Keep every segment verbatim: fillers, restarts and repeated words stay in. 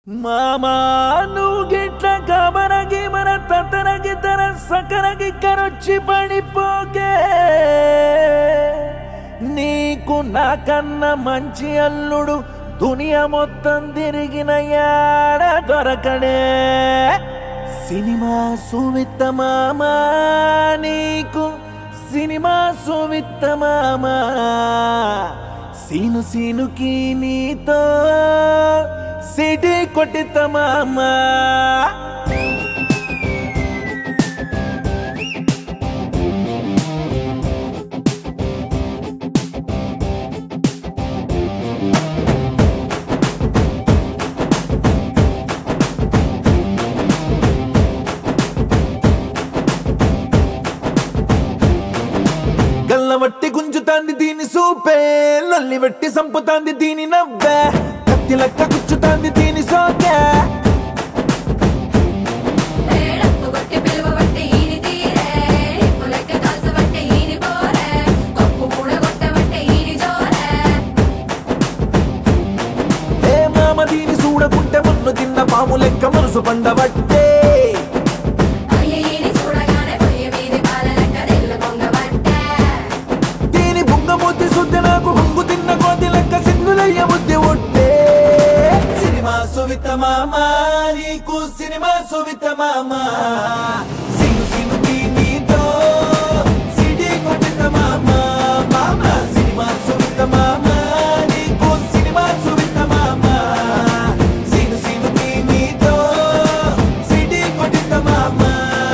మామా నువ్వు గిట్ల గమనగి మన తతనగి తన సకనగి కరొచ్చి పడిపోకే నీకు నాకన్న మంచి అల్లుడు దునియా మొత్తం తిరిగిన యాడ దొరకడే సినిమా సువిత్త మామా నీకు సినిమా సువిత్త మామా సీను సీనుకి నీతో సిటీ కొట్టిత మామా గల్లవట్టి గుంజుతాంది దీని సూపే లల్లి వెట్టి సంపుతాంది దీని నవ్వే కత్తి లెక్క గుచ్చుతాంది దీని సోకే ఏ మామ దీని చూడకుంటే మన్ను తిన్న పాము లెక్క మనసు పండబట్టే నాకు బొంగు తిన్న కోతి లెక్క సిగ్గులయ్య బుద్ధి ఒట్టే సినిమా సువిత మామా నీకు సినిమా సువిత మామా సిను సినుకి నీతో సిటీ కొట్టిత మామా మామా సినిమా సువిత మామా నీకు సినిమా సువిత మామా సిను సినుకి నీతో సిటీ కొట్టిత మామా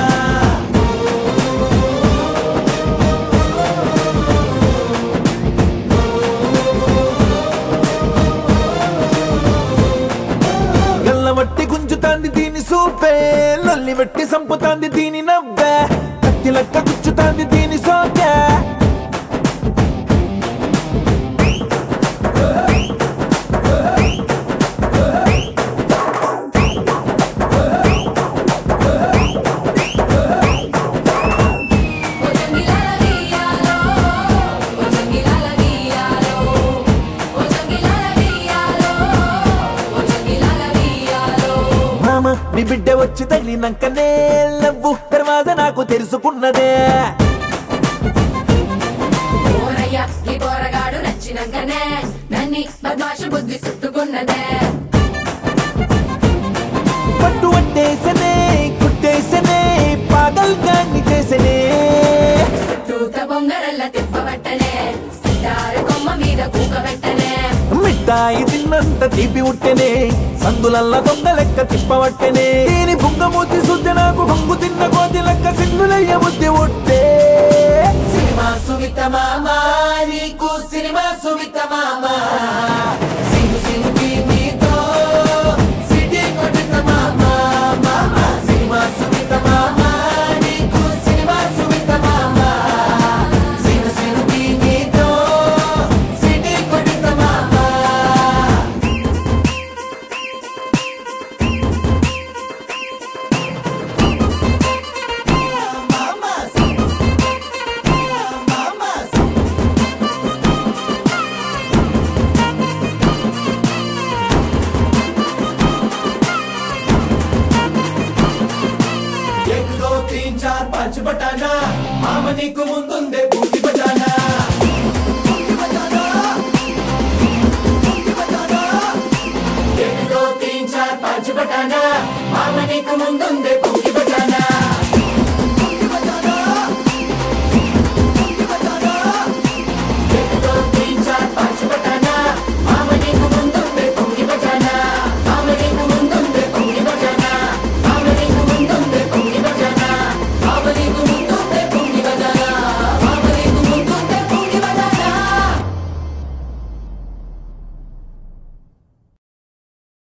వట్టి గుంజుతాంది దీని సూపే లల్లి వెట్టి సంపుతాంది దీని నవ్వే కత్తి లెక్క గుచ్చుతాంది దీని సోకే నీ బిడ్డ వచ్చి తగిలినాకనే లవ్వు దర్వాజా నాకు తెలుసుకున్నదే పట్టు పట్టేసనే కుట్టేసనే పాగల్ గాన్ని చేసనే మిఠాయి తిన్నంత తీపి ఉట్టెనే సందులల్ల దొంగ లెక్క తిప్పవట్టెనే దీని బుంగమూతి శుద్ధి నాకు బొంగు తిన్న కోతి లెక్క సిగ్గులయ్య బుద్ధి ఒట్టే సినిమా సువిత మామా నీకు సినిమా సువిత మామా సిను సినుకి నీతో సిటీ కొట్టిత మామా మామా సినిమా సువిత మామా నీకు సినిమా సువిత మామా సిను సినుకి నీతో సిటీ కొట్టిత మామా तीन चार पांच बटाना मामा नीकु मुंदुंदे बूटी बजाना बूटी बजाना बूटी बजाना एक दो तीन चार पांच बटाना मामा नीकु मुंदुंदे बूटी